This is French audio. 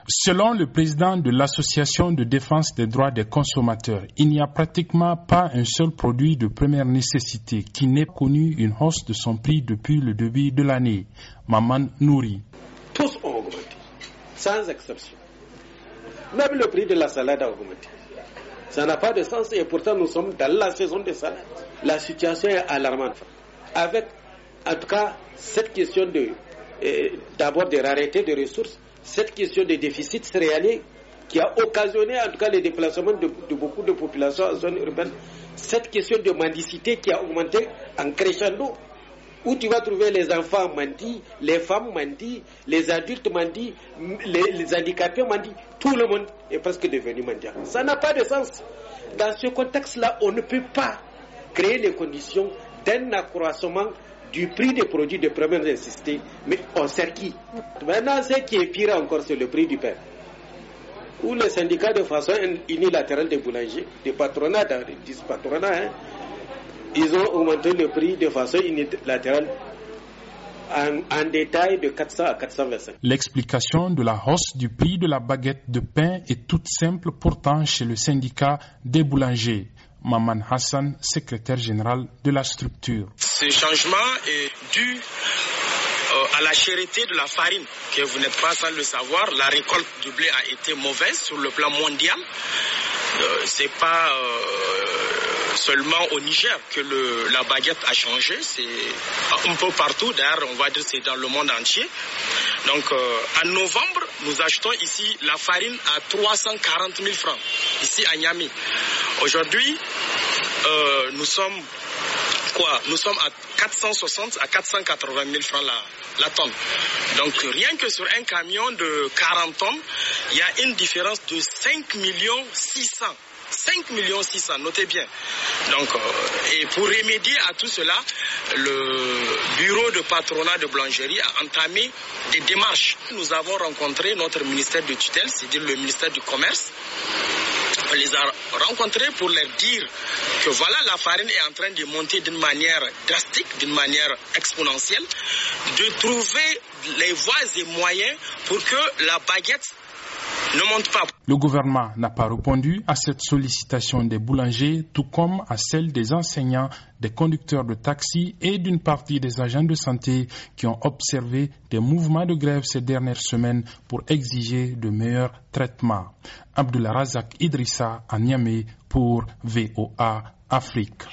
Selon le président de l'Association de défense des droits des consommateurs, il n'y a pratiquement pas un seul produit de première nécessité qui n'ait connu une hausse de son prix depuis le début de l'année. Maman Nouri. Tous ont augmenté, sans exception. Même le prix de la salade a augmenté. Ça n'a pas de sens et pourtant nous sommes dans la saison des salades. La situation est alarmante. Avec, en tout cas, cette question d'abord de rareté de ressources, cette question de déficit céréalier qui a occasionné en tout cas les déplacements de beaucoup de populations en zone urbaine, cette question de mendicité qui a augmenté en crescendo, où tu vas trouver les enfants mendient, les femmes mendient, les adultes mendient, les handicapés mendient, tout le monde est presque devenu mendiant. Ça n'a pas de sens. Dans ce contexte-là, on ne peut pas créer les conditions d'un accroissement du prix des produits de première nécessité, mais on sert qui? Maintenant, ce qui est pire encore, c'est le prix du pain. Où les syndicats de façon unilatérale des boulangers, des patronats, ils ont augmenté le prix de façon unilatérale en détail de 400 à 425. L'explication de la hausse du prix de la baguette de pain est toute simple pourtant chez le syndicat des boulangers. Maman Hassan, secrétaire général de la structure. Ce changement est dû à la cherté de la farine, que vous n'êtes pas sans le savoir. La récolte du blé a été mauvaise sur le plan mondial. C'est pas seulement au Niger que la baguette a changé, c'est un peu partout, d'ailleurs on va dire c'est dans le monde entier. Donc en novembre, nous achetons ici la farine à 340 000 francs, ici à Niamey. Aujourd'hui, nous sommes à 460 à 480 000 francs la tonne. Donc rien que sur un camion de 40 tonnes, il y a une différence de 5 600 000. 5 600 000, notez bien. Donc, et pour remédier à tout cela, le bureau de patronat de boulangerie a entamé des démarches. Nous avons rencontré notre ministère de tutelle, c'est-à-dire le ministère du Commerce. On les a rencontrés pour leur dire que voilà, la farine est en train de monter d'une manière drastique, d'une manière exponentielle, de trouver les voies et moyens pour que la baguette ne monte pas. Le gouvernement n'a pas répondu à cette sollicitation des boulangers, tout comme à celle des enseignants, des conducteurs de taxi et d'une partie des agents de santé qui ont observé des mouvements de grève ces dernières semaines pour exiger de meilleurs traitements. Abdullah Razak Idrissa à Niamey pour VOA Afrique.